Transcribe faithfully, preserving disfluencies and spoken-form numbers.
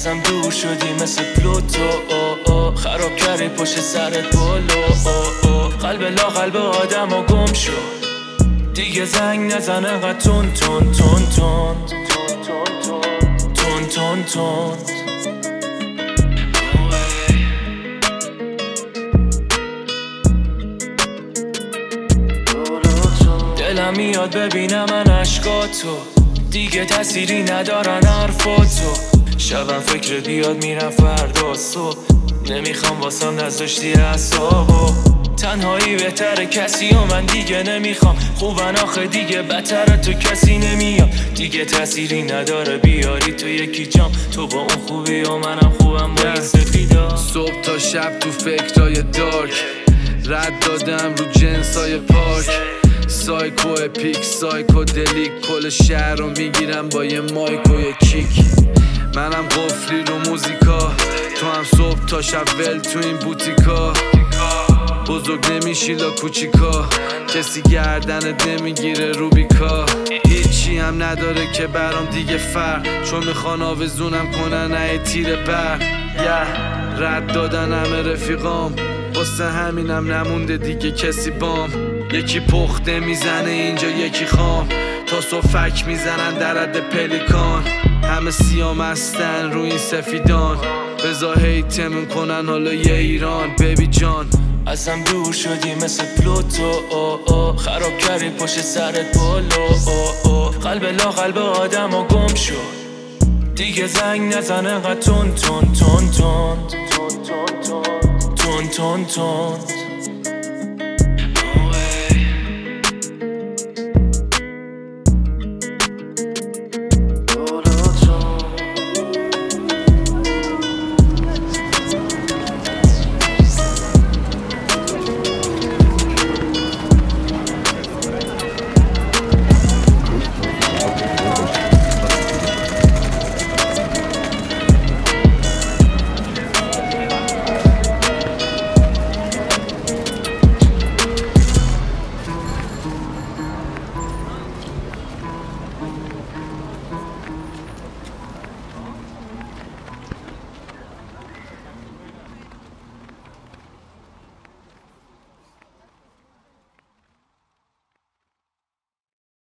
ازم دور شدی مثل پلوتو، خراب کردی پشت سرت بالو، قلب لا قلب آدم ها گم شو، دیگه زنگ نزن انقدر تون تون تون تون تون تون تون. دلم میاد ببینم من عشقاتو، دیگه تأثیری ندارن حرفاتو، شبم فکر بیاد میرم فردا صبح، نمیخوام واسم نذاشتی اعصابو، تنهایی بهتره کسی و من دیگه نمیخوام، خوبن آخه دیگه بدتره تو کسی نمیاد، دیگه تأثیری نداره بیاری تو یکی جام، تو با اون خوبی و منم خوبم با این سفیدا. صبح تا شب تو فکرای دارک، رد دادم رو جنسای پارک، سایکو اپیک سایکو دلیک، کل شهر رو میگیرم با یه مایک و یه کیک، منم قفلی رو موزیکا، تو هم صبح تا شب ول تو این بوتیکا، بزرگ نمیشی لا کوچیکا، کسی گردنت نمیگیره روبیکا، هیچی هم نداره که برام دیگه فرق، چون میخوان آویزونم کنن ای تیر بر، yeah. رد دادن همه رفیقام، واسه همینم نمونده دیگه کسی بام، یکی پخته میزنه اینجا یکی خام، تا صفک میزنن در حد پلیکان، همه سیام هستن رو این سفیدان، بزا هیتمون کنن حالا یه ایران بیبی جان. ازم دور شدی مثل پلوتو، خراب کردی پشت سرت بالو، قلب لا قلب آدم ها گم شو، دیگه زنگ نزن انقدر تون تون تون تون تون تون تون.